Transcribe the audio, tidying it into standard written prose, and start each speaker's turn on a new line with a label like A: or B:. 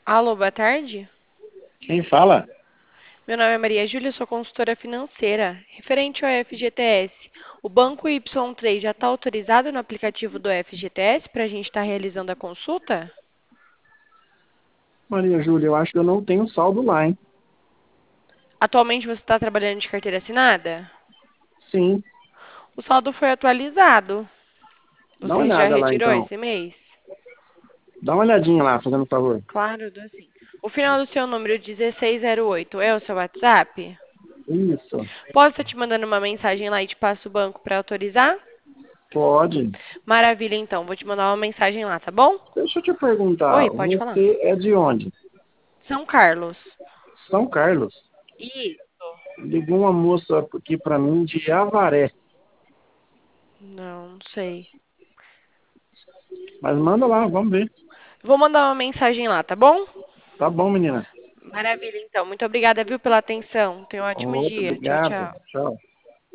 A: Alô, boa tarde.
B: Quem fala?
A: Meu nome é Maria Júlia, sou consultora financeira. Referente ao FGTS, o Banco Y3 já está autorizado no aplicativo do FGTS para a gente estar realizando a consulta?
B: Maria Júlia, eu acho que eu não tenho saldo lá, hein?
A: Atualmente você está trabalhando de carteira assinada?
B: Sim.
A: O saldo foi atualizado.
B: Dá uma
A: Você já
B: olhada lá,
A: retirou
B: então.
A: esse mês?
B: Dá uma olhadinha lá, fazendo favor.
A: Claro, dou sim. O final do seu número 1608 é o seu WhatsApp?
B: Isso.
A: Posso estar te mandando uma mensagem lá e te passo o banco para autorizar?
B: Pode.
A: Maravilha, então. Vou te mandar uma mensagem lá, tá bom?
B: Deixa eu te perguntar,
A: Oi, pode falar.
B: você é de onde?
A: São Carlos.
B: São Carlos.
A: Isso.
B: Ligou uma moça aqui pra mim de Avaré.
A: Não, não sei.
B: Mas manda lá, vamos ver.
A: Vou mandar uma mensagem lá, tá bom?
B: Tá bom, menina.
A: Maravilha, então. Muito obrigada, viu, pela atenção. Tenha um ótimo
B: Outro,
A: dia. Tchau,
B: obrigado.
A: tchau.
B: Tchau.